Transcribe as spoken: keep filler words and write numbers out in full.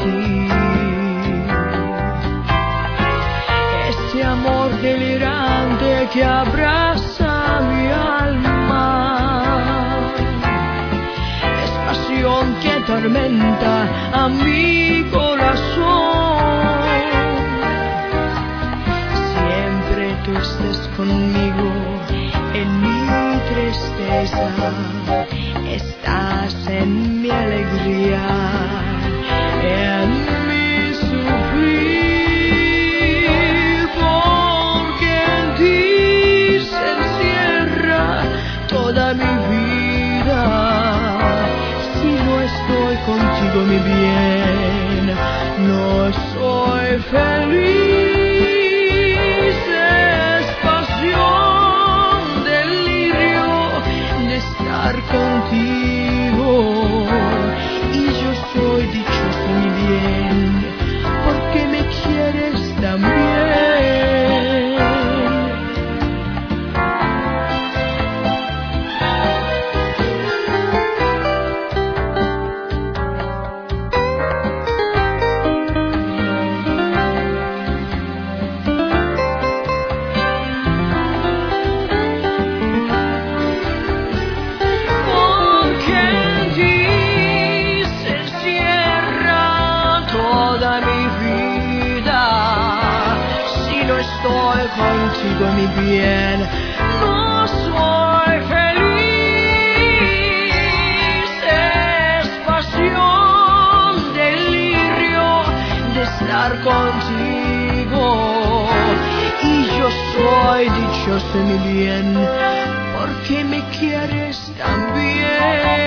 ti. Ese amor delirante que abraza mi alma es pasión que atormenta a mi corazón. Siempre tú estés conmigo en mi tristeza, estás en mi alegría, en mi sufrir, porque en ti se encierra toda mi vida. Si no estoy contigo, mi bien, no soy feliz. Es pasión, delirio de estar contigo, y yo soy dichoso, mi bien, porque me quieres también. Estoy contigo, mi bien, no soy feliz. Es pasión, delirio de estar contigo, y yo soy dichoso, mi bien, porque me quieres también.